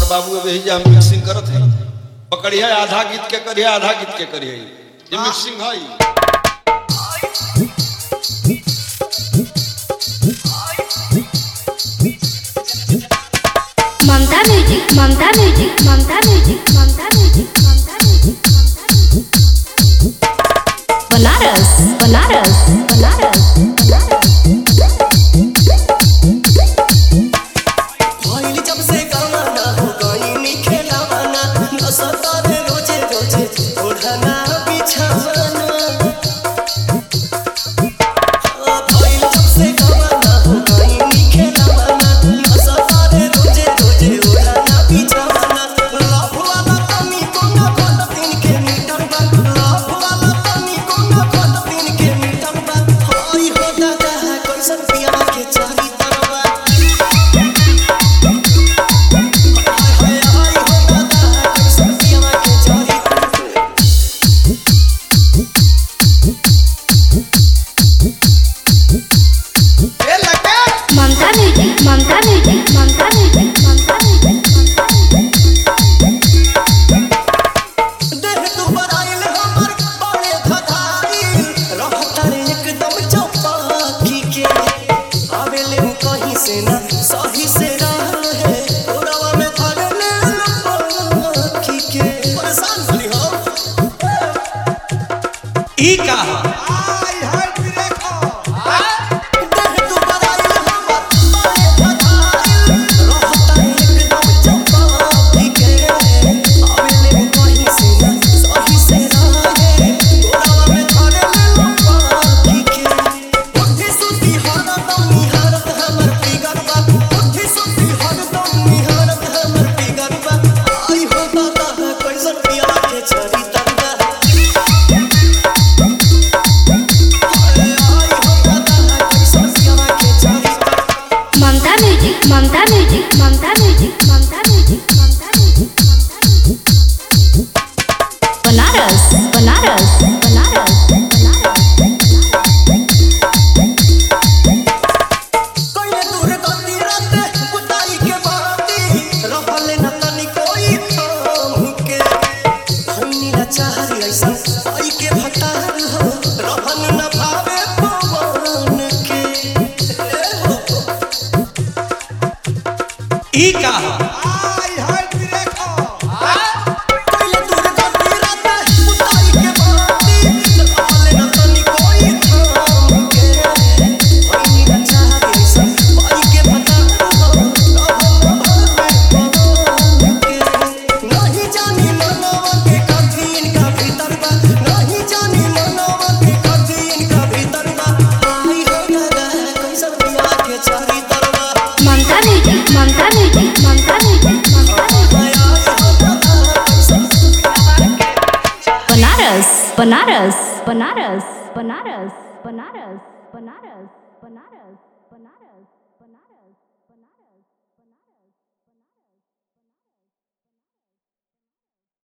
बाबू अभी हम मिक्सिंग करत है पकड़िया आधा गीत के करिए आधा गीत के करिए ये मिक्सिंग है Mamta music Mamta music Mamta music Mamta music Mamta music Banaras Banaras Banaras Mamta music Mamta music Mamta music Mamta music Banaras Banaras Banaras कोई दूर गति राते कुताई के बाती रहले न तनी कोई थाम के धनी न चाहरी ऐसा आई के भटार हो रहन न भावे पवन के ई का आई हाय देखो कोई दूर गति राते कुताई के बाती रहले न तनी कोई थाम के धनी न चाहरी ऐसा आई के भटार हो रहन न भावे पवन के नहीं जानी मनवा के कथी इनका भीतर बा नहीं जानी मनवा के कथी इनका भीतर बा आई हो दादा कैसन पिया के चारी तरवा Mamta music Mamta music Mamta music Banaras Banaras Banaras Banaras Banaras Banaras Banaras Banaras Banaras